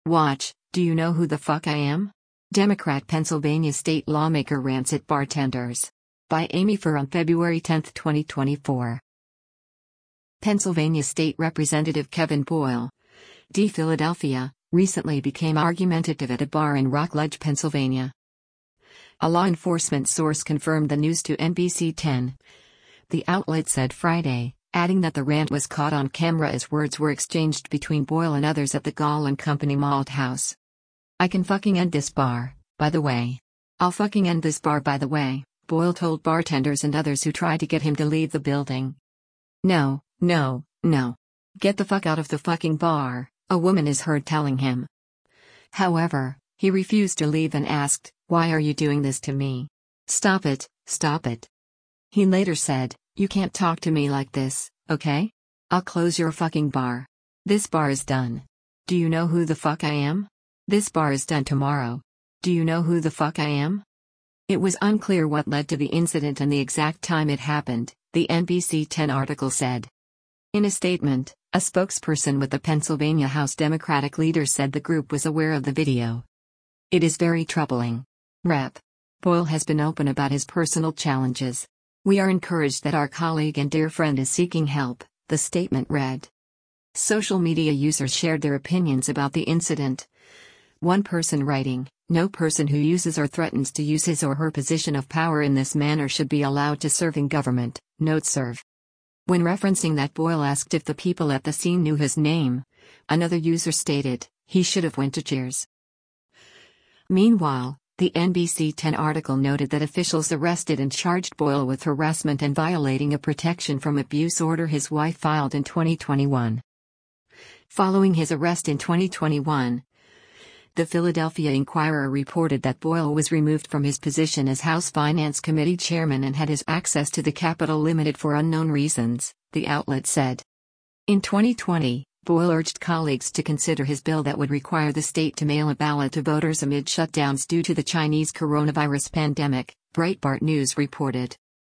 Watch, do you know who the fuck I am? Democrat Pennsylvania state lawmaker rants at bartenders. By Amy Furr on February 10, 2024. Pennsylvania State Representative Kevin Boyle, D. Philadelphia, recently became argumentative at a bar in Rockledge, Pennsylvania. A law enforcement source confirmed the news to NBC 10. The outlet said Friday, adding that the rant was caught on camera as words were exchanged between Boyle and others at the Gall & Company Malt House. "I can fucking end this bar, by the way. I'll fucking end this bar, by the way," Boyle told bartenders and others who tried to get him to leave the building. No. Get the fuck out of the fucking bar," a woman is heard telling him. However, he refused to leave and asked, "Why are you doing this to me? Stop it, stop it." He later said, "You can't talk to me like this, okay? I'll close your fucking bar. This bar is done. Do you know who the fuck I am? This bar is done tomorrow. Do you know who the fuck I am?" It was unclear what led to the incident and the exact time it happened, the NBC 10 article said. In a statement, a spokesperson with the Pennsylvania House Democratic leader said the group was aware of the video. "It is very troubling. Rep. Boyle has been open about his personal challenges. We are encouraged that our colleague and dear friend is seeking help," the statement read. Social media users shared their opinions about the incident. One person writing, "No person who uses or threatens to use his or her position of power in this manner should be allowed to serve in government," note serve. When referencing that Boyle asked if the people at the scene knew his name, another user stated, "He should have went to Cheers." Meanwhile, the NBC 10 article noted that officials arrested and charged Boyle with harassment and violating a protection from abuse order his wife filed in 2021. Following his arrest in 2021, the Philadelphia Inquirer reported that Boyle was removed from his position as House Finance Committee chairman and had his access to the Capitol limited for unknown reasons, the outlet said. In 2020, Boyle urged colleagues to consider his bill that would require the state to mail a ballot to voters amid shutdowns due to the Chinese coronavirus pandemic, Breitbart News reported.